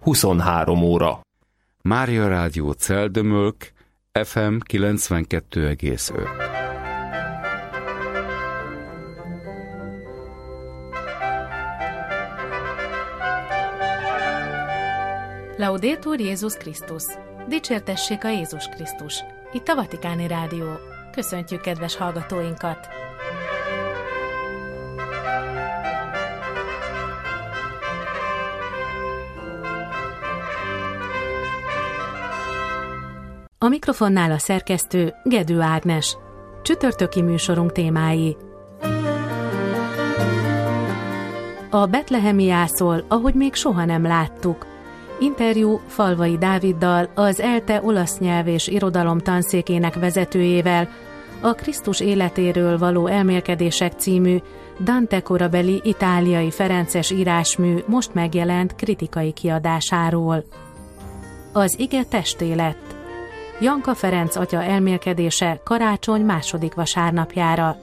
23 óra. Mária Rádió Celdömölk, FM 92,5. Laudetur Jézus Krisztus! Dicsértessék a Jézus Krisztus! Itt a Vatikáni Rádió. Köszöntjük kedves hallgatóinkat! A mikrofonnál a szerkesztő Gedő Ágnes. Csütörtöki műsorunk témái. A betlehemi jászol, ahogy még soha nem láttuk. Interjú Falvai Dáviddal, az ELTE olasz nyelv és irodalom tanszékének vezetőjével, a Krisztus életéről való elmélkedések című Dante korabeli itáliai ferences írásmű most megjelent kritikai kiadásáról. Az ige testé lett. Janka Ferenc atya elmélkedése karácsony második vasárnapjára.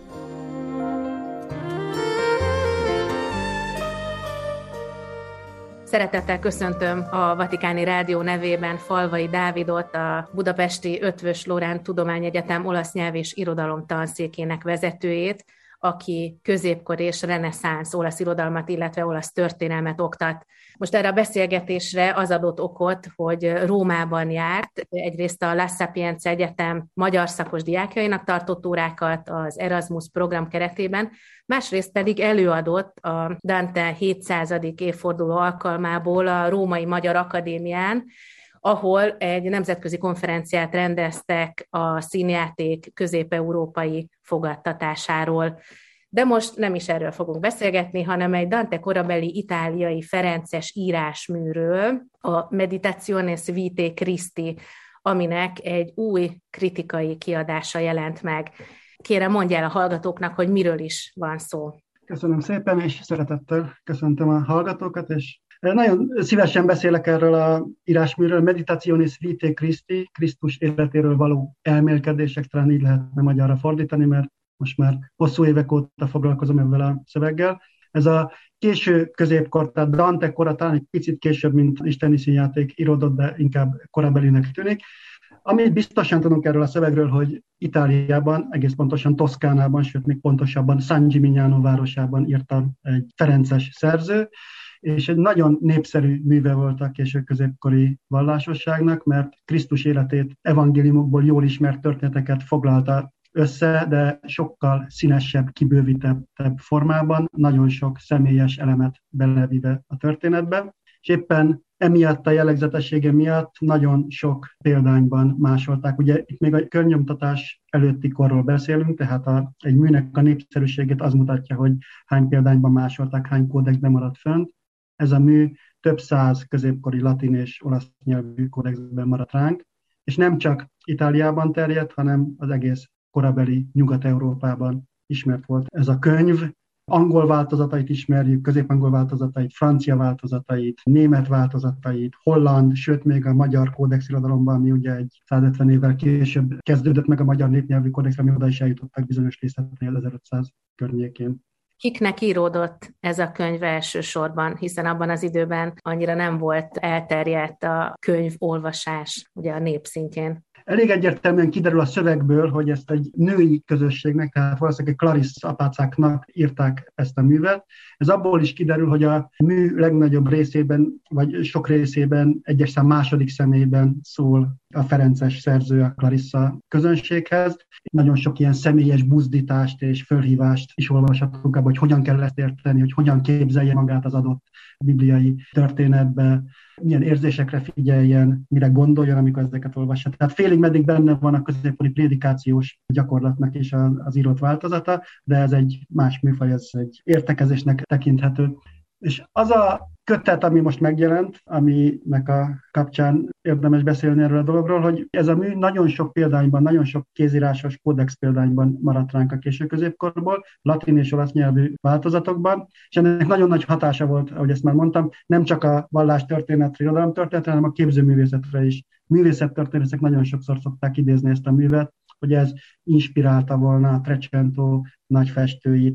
Szeretettel köszöntöm a Vatikáni Rádió nevében Falvai Dávidot, a budapesti Eötvös Loránd Tudományegyetem olasz nyelv és irodalom tanszékének vezetőjét, aki középkor és reneszánsz olasz irodalmat, illetve olasz történelmet oktat. Most erre a beszélgetésre az adott okot, hogy Rómában járt, egyrészt a La Sapienza Egyetem magyar szakos diákjainak tartott órákat az Erasmus program keretében, másrészt pedig előadott a Dante 700. évforduló alkalmából a Római Magyar Akadémián, ahol egy nemzetközi konferenciát rendeztek a színjáték közép-európai fogadtatásáról. De most nem is erről fogunk beszélgetni, hanem egy Dante korabeli itáliai ferences írásműről, a Meditationes Vitae Christi, aminek egy új kritikai kiadása jelent meg. Kérem, mondj el a hallgatóknak, hogy miről is van szó. Köszönöm szépen, és szeretettel köszöntöm a hallgatókat, és nagyon szívesen beszélek erről az írásműről, Meditationes Vitae Christi, Krisztus életéről való elmélkedések, talán így lehetne magyarra fordítani, mert most már hosszú évek óta foglalkozom ezzel a szöveggel. Ez a késő középkor, tehát Dante kora, talán egy picit később, mint isteni színjáték íródott, de inkább korabelinek tűnik. Amit biztosan tudunk erről a szövegről, hogy Itáliában, egész pontosan Toszkánában, sőt még pontosabban San Gimignano városában írta egy ferences szerző, és egy nagyon népszerű műve volt a késő középkori vallásosságnak, mert Krisztus életét evangéliumokból jól ismert történeteket foglalta össze, de sokkal színesebb, kibővítettebb formában, nagyon sok személyes elemet belevive a történetbe, és éppen emiatt a jellegzetessége miatt nagyon sok példányban másolták. Ugye itt még a környomtatás előtti korról beszélünk, tehát egy műnek a népszerűségét az mutatja, hogy hány példányban másolták, hány kódexben maradt fönt. Ez a mű több száz középkori latin és olasz nyelvű kódexben maradt ránk, és nem csak Itáliában terjedt, hanem az egész korabeli Nyugat-Európában ismert volt ez a könyv. Angol változatait ismerjük, közép-angol változatait, francia változatait, német változatait, holland, sőt még a magyar kódexirodalomban, ami ugye egy 150 évvel később kezdődött meg a magyar népnyelvű kódex, ami oda is eljutottak bizonyos részletnél 1500 környékén. Kiknek íródott ez a könyv elsősorban, hiszen abban az időben annyira nem volt elterjedt a könyvolvasás ugye a nép szintjén? Elég egyértelműen kiderül a szövegből, hogy ezt egy női közösségnek, tehát valószínűleg Clarisz apácáknak írták ezt a művet. Ez abból is kiderül, hogy a mű legnagyobb részében, vagy sok részében egyes szám második személyben szól a ferences szerző a Clarissa közönséghez. Nagyon sok ilyen személyes buzdítást és fölhívást is olvashatunk abban, hogy hogyan kell ezt érteni, hogy hogyan képzelje magát az adott bibliai történetbe, milyen érzésekre figyeljen, mire gondoljon, amikor ezeket olvassa. Tehát félig meddig benne van a középkori prédikációs gyakorlatnak is az írott változata, de ez egy más műfaj, ez egy értekezésnek tekinthető. És az a kötet, ami most megjelent, aminek a kapcsán érdemes beszélni erről a dologról, hogy ez a mű nagyon sok példányban, nagyon sok kézírásos kódex példányban maradt ránk a késő középkorból, latin és olasz nyelvű változatokban, és ennek nagyon nagy hatása volt, ahogy ezt már mondtam, nem csak a vallástörténetre, irodalomtörténetre, hanem a képzőművészetre is. Művészettörténészek nagyon sokszor szokták idézni ezt a művet, hogy ez inspirálta volna a Trecento nagy festőit,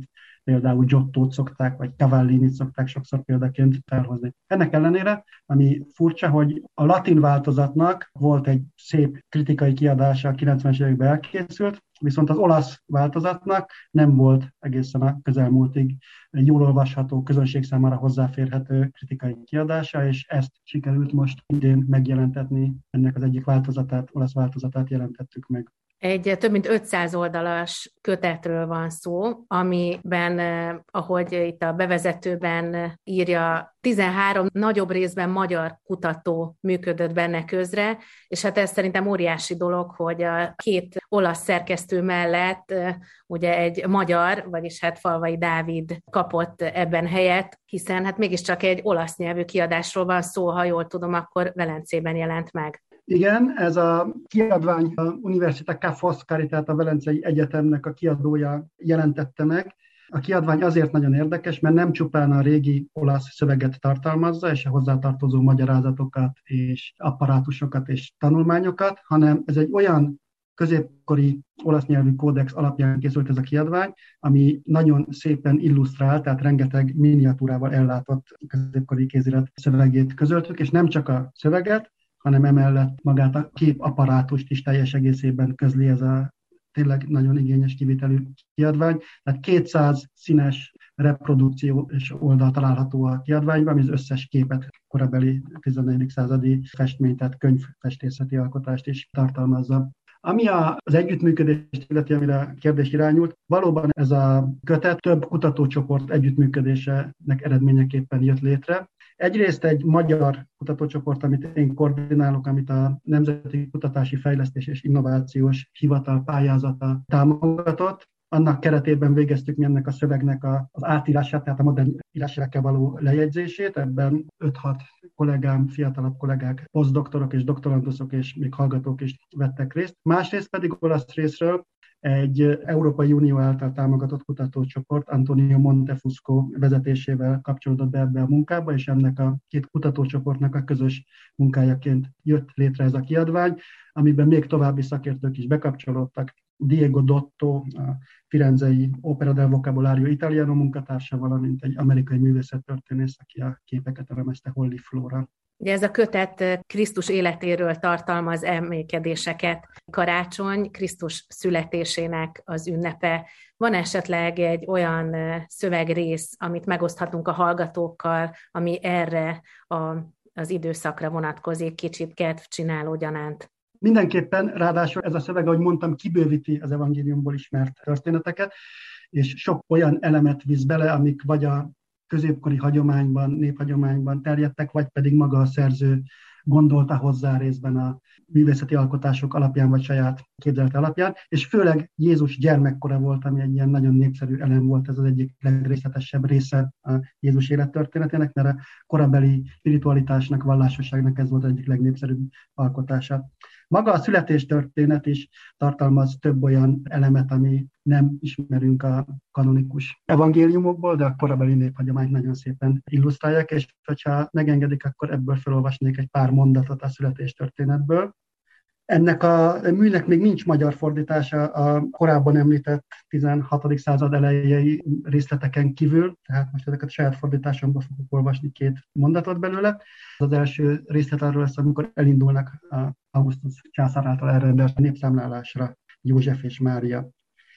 például Giottót szokták, vagy Cavallinit szokták sokszor példaként felhozni. Ennek ellenére, ami furcsa, hogy a latin változatnak volt egy szép kritikai kiadása, a 90-es években elkészült, viszont az olasz változatnak nem volt egészen a közelmúltig jól olvasható, közönség számára hozzáférhető kritikai kiadása, és ezt sikerült most idén megjelentetni. Ennek az egyik változatát, olasz változatát jelentettük meg. Egy több mint 500 oldalas kötetről van szó, amiben, ahogy itt a bevezetőben írja, 13 nagyobb részben magyar kutató működött benne közre, és hát ez szerintem óriási dolog, hogy a két olasz szerkesztő mellett ugye egy magyar, vagyis hát Falvai Dávid kapott ebben helyet, hiszen hát mégiscsak egy olasz nyelvű kiadásról van szó, ha jól tudom, akkor Velencében jelent meg. Igen, ez a kiadvány a Università Ca' Foscari, tehát a Velencei Egyetemnek a kiadója jelentette meg. A kiadvány azért nagyon érdekes, mert nem csupán a régi olasz szöveget tartalmazza, és a hozzátartozó magyarázatokat, és apparátusokat, és tanulmányokat, hanem ez egy olyan középkori olasz nyelvű kódex alapján készült ez a kiadvány, ami nagyon szépen illusztrál, tehát rengeteg miniatúrával ellátott középkori kézirat szövegét közöltük, és nem csak a szöveget, hanem emellett magát a képapparátust is teljes egészében közli ez a tényleg nagyon igényes kivitelű kiadvány. Tehát 200 színes reprodukció és oldal található a kiadványban, ami az összes képet, korabeli 14. századi festményt, tehát könyvfestészeti alkotást is tartalmazza. Ami az együttműködést illeti, amire a kérdés irányult, valóban ez a kötet több kutatócsoport együttműködésének eredményeképpen jött létre. Egyrészt egy magyar kutatócsoport, amit én koordinálok, amit a Nemzeti Kutatási Fejlesztés és Innovációs Hivatal pályázata támogatott. Annak keretében végeztük mi ennek a szövegnek az átírását, tehát a modern írásjelekkel való lejegyzését. Ebben 5-6 kollégám, fiatalabb kollégák, posztdoktorok és doktoranduszok és még hallgatók is vettek részt. Másrészt pedig olasz részről egy Európai Unió által támogatott kutatócsoport Antonio Montefusco vezetésével kapcsolódott be ebbe a munkába, és ennek a két kutatócsoportnak a közös munkájaként jött létre ez a kiadvány, amiben még további szakértők is bekapcsolódtak. Diego Dotto, a firenzei Opera del Vocabolario Italiano munkatársa, valamint egy amerikai művészettörténész, aki a képeket elemezte, Holly Flora. Ugye ez a kötet Krisztus életéről tartalmaz emlékedéseket. Karácsony Krisztus születésének az ünnepe. Van esetleg egy olyan szövegrész, amit megoszthatunk a hallgatókkal, ami erre az időszakra vonatkozik, kicsit kedvcsináló gyanánt? Mindenképpen, ráadásul ez a szöveg, ahogy mondtam, kibővíti az evangéliumból ismert történeteket, és sok olyan elemet visz bele, amik vagy a középkori hagyományban, néphagyományban terjedtek, vagy pedig maga a szerző gondolta hozzá részben a művészeti alkotások alapján, vagy saját képzelete alapján, és főleg Jézus gyermekkora volt, ami egy ilyen nagyon népszerű elem volt, ez az egyik legrészletesebb része a Jézus élettörténetének, mert a korabeli spiritualitásnak, vallásosságnak ez volt az egyik legnépszerűbb alkotása. Maga a születéstörténet is tartalmaz több olyan elemet, ami nem ismerünk a kanonikus evangéliumokból, de a korabeli néphagyományt nagyon szépen illusztrálják, és hogyha megengedik, akkor ebből felolvasnék egy pár mondatot a születéstörténetből. Ennek a műnek még nincs magyar fordítása a korábban említett 16. század elejei részleteken kívül, tehát most ezeket a saját fordításomban fogok olvasni 2 mondatot belőle. Az első részlet arról lesz, amikor elindulnak a Augustus császár által elrendelt népszámlálásra József és Mária.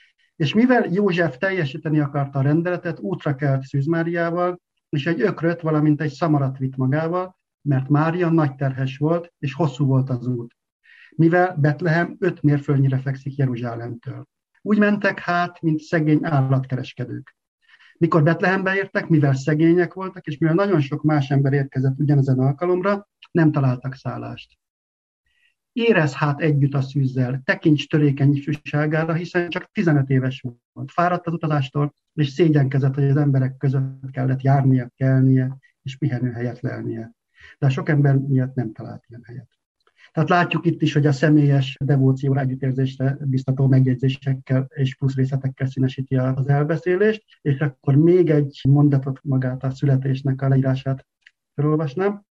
És mivel József teljesíteni akarta a rendeletet, útra kelt Szűz Máriával, és egy ökröt, valamint egy szamarat vitt magával, mert Mária nagy terhes volt, és hosszú volt az út, mivel Betlehem 5 mérföldnyire fekszik Jeruzsálemtől. Úgy mentek hát, mint szegény állatkereskedők. Mikor Betlehembe értek, mivel szegények voltak, és mivel nagyon sok más ember érkezett ugyanezen alkalomra, nem találtak szállást. Érezz hát együtt a szűzzel, tekints törékeny ifjúságára, hiszen csak 15 éves volt. Fáradt az utazástól, és szégyenkezett, hogy az emberek között kellett járnia, kelnie, és pihenőhelyet lelnie. De a sok ember miatt nem talált ilyen helyet. Tehát látjuk itt is, hogy a személyes devócióra, együttérzésre biztató megjegyzésekkel és plusz részletekkel színesíti az elbeszélést, és akkor még egy mondatot magát a születésnek a leírását felolvasnám.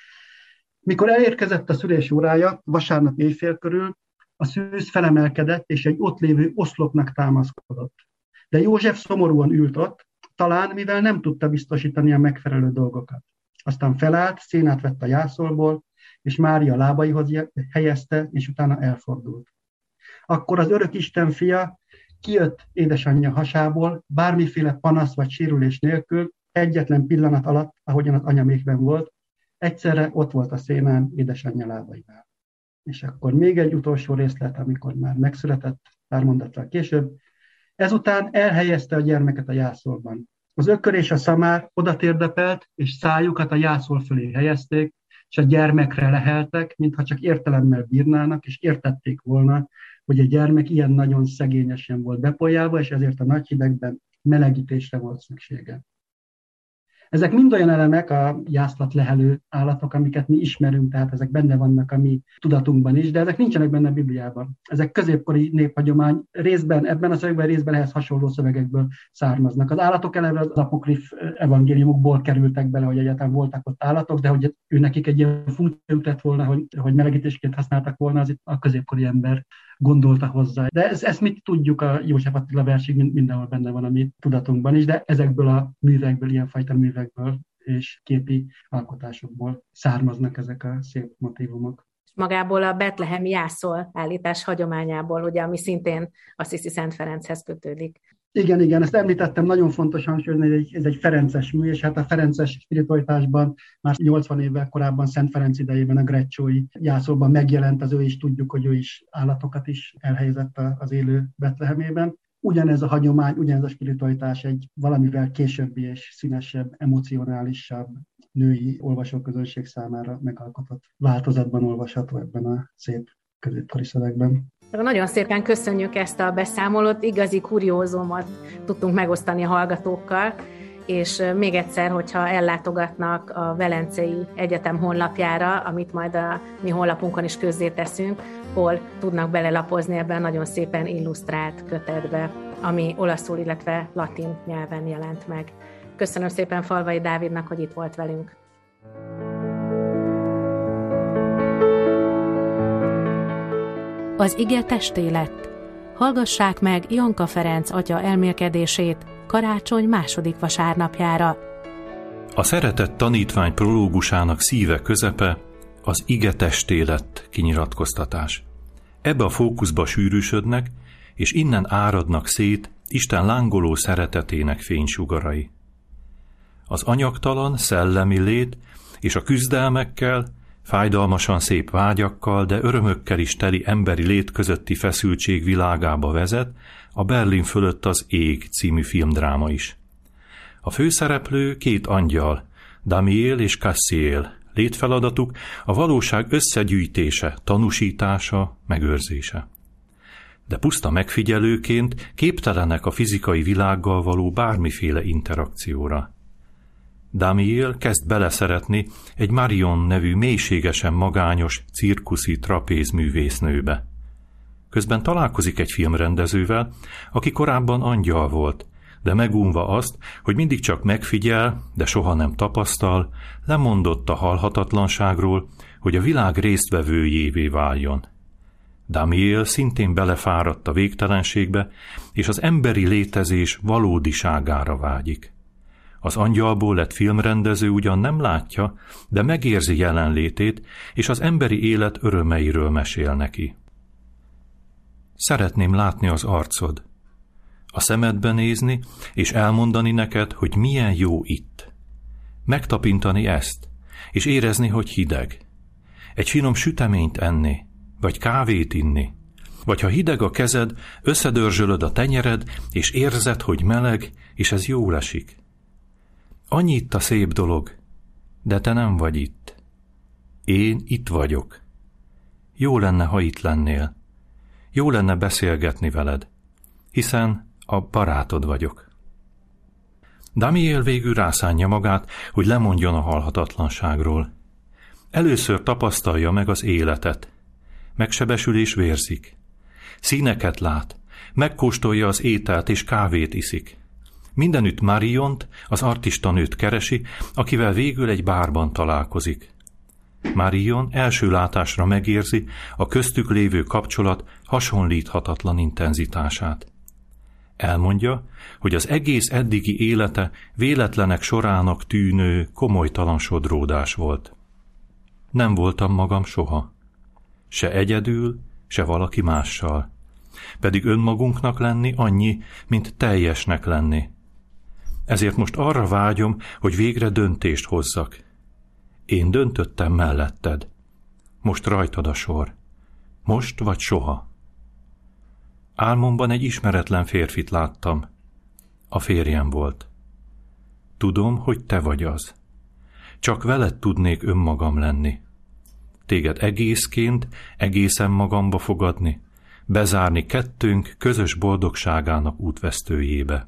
Mikor elérkezett a szülés órája, vasárnap éjfél körül, a szűz felemelkedett, és egy ott lévő oszlopnak támaszkodott. De József szomorúan ült ott, talán mivel nem tudta biztosítani a megfelelő dolgokat. Aztán felállt, szénát vett a jászolból, és Mária lábaihoz helyezte, és utána elfordult. Akkor az Örökisten fia kijött édesanyja hasából, bármiféle panasz vagy sérülés nélkül, egyetlen pillanat alatt, ahogyan az anyamékben volt, egyszerre ott volt a szénán édesanyja lábainál. És akkor még egy utolsó részlet, amikor már megszületett, pár mondattal később, ezután elhelyezte a gyermeket a jászolban. Az ökör és a szamár oda térdepelt, és szájukat a jászol fölé helyezték, és a gyermekre leheltek, mintha csak értelemmel bírnának, és értették volna, hogy a gyermek ilyen nagyon szegényesen volt bepolyálva, és ezért a nagy hidegben melegítésre volt szüksége. Ezek mind olyan elemek, a jászlat lehelő állatok, amiket mi ismerünk, tehát ezek benne vannak a mi tudatunkban is, de ezek nincsenek benne a Bibliában. Ezek középkori néphagyomány, részben ebben a szövegben, részben ehhez hasonló szövegekből származnak. Az állatok eleve az apokrif evangéliumokból kerültek bele, hogy egyáltalán voltak ott állatok, de hogy nekik egy ilyen funkciót lett volna, hogy melegítésként használtak volna, az itt a középkori ember gondolta hozzá. De ezt mi tudjuk, a József Attila versig mindenhol benne van a mi tudatunkban is, de ezekből a művekből, ilyenfajta művekből és képi alkotásokból származnak ezek a szép motívumok. Magából a betlehemi jászol állítás hagyományából, ugye, ami szintén Assisi Szent Ferenchez kötődik. Igen, ezt említettem, nagyon fontos hangsúlyozni, hogy ez egy ferences mű, és hát a ferences spiritualitásban már 80 évvel korábban Szent Ferenc idejében a Grecciói jászolban megjelent, az ő is tudjuk, hogy ő is állatokat is elhelyezett az élő Betlehemében. Ugyanez a hagyomány, ugyanez a spiritualitás egy valamivel későbbi és színesebb, emocionálisabb női olvasóközönség számára megalkotott változatban olvasható ebben a szép középkori szövegben. Nagyon szépen köszönjük ezt a beszámolót, igazi kuriózumot tudtunk megosztani a hallgatókkal, és még egyszer, hogyha ellátogatnak a Velencei Egyetem honlapjára, amit majd a mi honlapunkon is közzéteszünk, hol tudnak belelapozni ebben nagyon szépen illusztrált kötetbe, ami olaszul, illetve latin nyelven jelent meg. Köszönöm szépen Falvai Dávidnak, hogy itt volt velünk. Az ige testé lett. Hallgassák meg Janka Ferenc atya elmélkedését karácsony második vasárnapjára. A szeretett tanítvány prológusának szíve közepe az ige testé lett kinyilatkoztatás. Ebbe a fókuszba sűrűsödnek, és innen áradnak szét Isten lángoló szeretetének fénysugarai. Az anyagtalan, szellemi lét és a küzdelmekkel, fájdalmasan szép vágyakkal, de örömökkel is teli emberi lét közötti feszültség világába vezet a Berlin fölött az ég című filmdráma is. A főszereplő két angyal, Damiel és Cassiel, létfeladatuk a valóság összegyűjtése, tanúsítása, megőrzése. De puszta megfigyelőként képtelenek a fizikai világgal való bármiféle interakcióra. Damiel kezd beleszeretni egy Marion nevű mélységesen magányos, cirkuszi trapézművésznőbe. Közben találkozik egy filmrendezővel, aki korábban angyal volt, de megunva azt, hogy mindig csak megfigyel, de soha nem tapasztal, lemondott a halhatatlanságról, hogy a világ résztvevőjévé váljon. Damiel szintén belefáradt a végtelenségbe, és az emberi létezés valódiságára vágyik. Az angyalból lett filmrendező ugyan nem látja, de megérzi jelenlétét, és az emberi élet örömeiről mesél neki. Szeretném látni az arcod, a szemedbe nézni, és elmondani neked, hogy milyen jó itt. Megtapintani ezt, és érezni, hogy hideg. Egy finom süteményt enni, vagy kávét inni. Vagy ha hideg a kezed, összedörzsölöd a tenyered, és érzed, hogy meleg, és ez jól esik. Annyi itt a szép dolog, de te nem vagy itt. Én itt vagyok. Jó lenne, ha itt lennél. Jó lenne beszélgetni veled, hiszen a barátod vagyok. Damiel végül rászánja magát, hogy lemondjon a halhatatlanságról. Először tapasztalja meg az életet. Megsebesül és vérzik. Színeket lát, megkóstolja az ételt és kávét iszik. Mindenütt Mariont, az artistanőt keresi, akivel végül egy bárban találkozik. Marion első látásra megérzi a köztük lévő kapcsolat hasonlíthatatlan intenzitását. Elmondja, hogy az egész eddigi élete véletlenek sorának tűnő, komolytalan sodródás volt. Nem voltam magam soha. Se egyedül, se valaki mással. Pedig önmagunknak lenni annyi, mint teljesnek lenni. Ezért most arra vágyom, hogy végre döntést hozzak. Én döntöttem melletted. Most rajtad a sor. Most vagy soha. Álmomban egy ismeretlen férfit láttam. A férjem volt. Tudom, hogy te vagy az. Csak veled tudnék önmagam lenni. Téged egészként, egészen magamba fogadni, bezárni kettőnk közös boldogságának útvesztőjébe.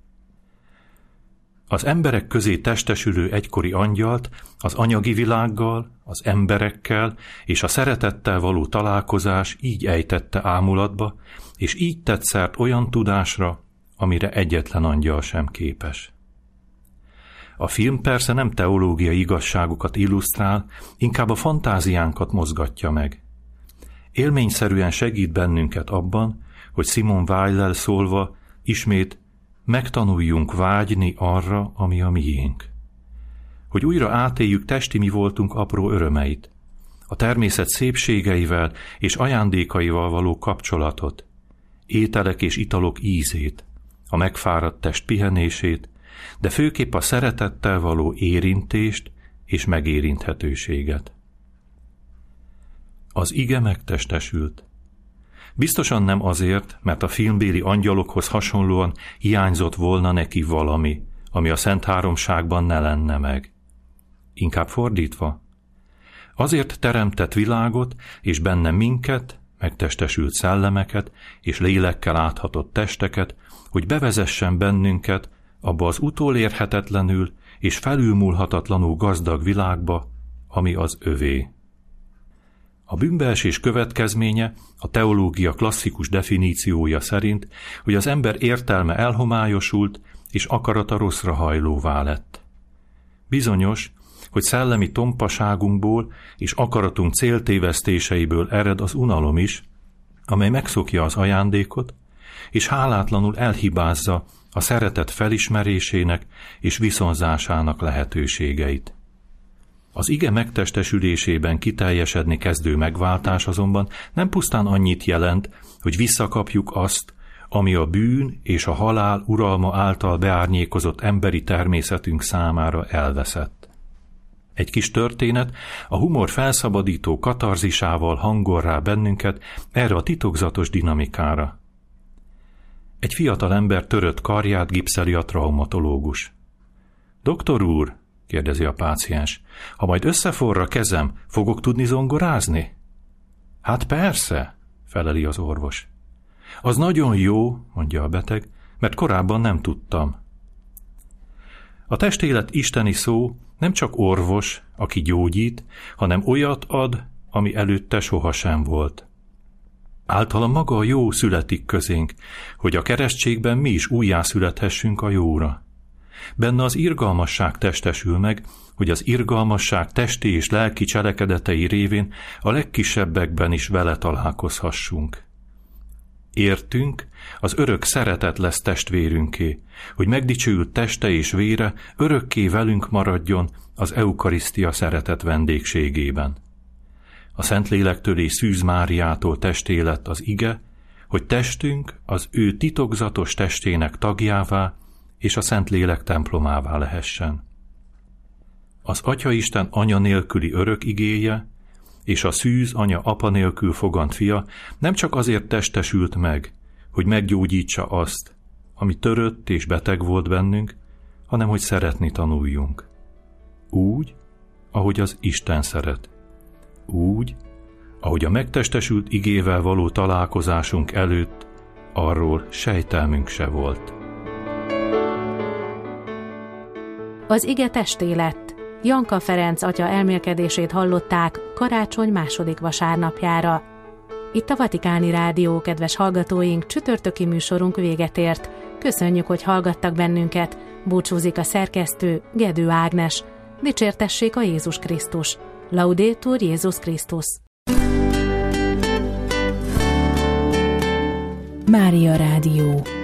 Az emberek közé testesülő egykori angyalt az anyagi világgal, az emberekkel és a szeretettel való találkozás így ejtette ámulatba, és így tett szert olyan tudásra, amire egyetlen angyal sem képes. A film persze nem teológiai igazságokat illusztrál, inkább a fantáziánkat mozgatja meg. Élményszerűen segít bennünket abban, hogy Simone Weil-lel szólva ismét megtanuljunk vágyni arra, ami a miénk. Hogy újra átéljük testi mi voltunk apró örömeit, a természet szépségeivel és ajándékaival való kapcsolatot, ételek és italok ízét, a megfáradt test pihenését, de főképp a szeretettel való érintést és megérinthetőséget. Az ige megtestesült. Biztosan nem azért, mert a filmbéli angyalokhoz hasonlóan hiányzott volna neki valami, ami a Szent Háromságban ne lenne meg. Inkább fordítva. Azért teremtett világot, és benne minket, megtestesült szellemeket, és lélekkel áthatott testeket, hogy bevezessen bennünket abba az utolérhetetlenül és felülmúlhatatlanul gazdag világba, ami az övé. A bűnbeesés következménye a teológia klasszikus definíciója szerint, hogy az ember értelme elhomályosult, és akarata rosszra hajlóvá lett. Bizonyos, hogy szellemi tompaságunkból és akaratunk céltévesztéseiből ered az unalom is, amely megszokja az ajándékot, és hálátlanul elhibázza a szeretet felismerésének és viszonzásának lehetőségeit. Az ige megtestesülésében kiteljesedni kezdő megváltás azonban nem pusztán annyit jelent, hogy visszakapjuk azt, ami a bűn és a halál uralma által beárnyékozott emberi természetünk számára elveszett. Egy kis történet a humor felszabadító katarzisával hangol rá bennünket erre a titokzatos dinamikára. Egy fiatal ember törött karját gipszeli a traumatológus. Doktor úr, kérdezi a páciens, ha majd összeforra kezem, fogok tudni zongorázni? Hát persze, feleli az orvos. Az nagyon jó, mondja a beteg, mert korábban nem tudtam. A testélet isteni szó nem csak orvos, aki gyógyít, hanem olyat ad, ami előtte sohasem volt. Általa maga a jó születik közénk, hogy a keresztségben mi is újjászülethessünk a jóra. Benne az irgalmasság testesül meg, hogy az irgalmasság testi és lelki cselekedetei révén a legkisebbekben is vele találkozhassunk. Értünk, az örök szeretet lesz testvérünké, hogy megdicsőült teste és vére örökké velünk maradjon az eukarisztia szeretet vendégségében. A Szentlélektől és Szűz Máriától testé lett az ige, hogy testünk az ő titokzatos testének tagjává és a Szentlélek templomává lehessen. Az Atyaisten anya nélküli örök igéje és a Szűz anya apa nélkül fogant fia nem csak azért testesült meg, hogy meggyógyítsa azt, ami törött és beteg volt bennünk, hanem hogy szeretni tanuljunk. Úgy, ahogy az Isten szeret. Úgy, ahogy a megtestesült igével való találkozásunk előtt arról sejtelmünk se volt. Az ige testé lett. Janka Ferenc atya elmélkedését hallották karácsony második vasárnapjára. Itt a Vatikáni Rádió, kedves hallgatóink, csütörtöki műsorunk véget ért. Köszönjük, hogy hallgattak bennünket. Búcsúzik a szerkesztő, Gedő Ágnes. Dicsértessék a Jézus Krisztus. Laudetur Jézus Krisztus. Mária Rádió.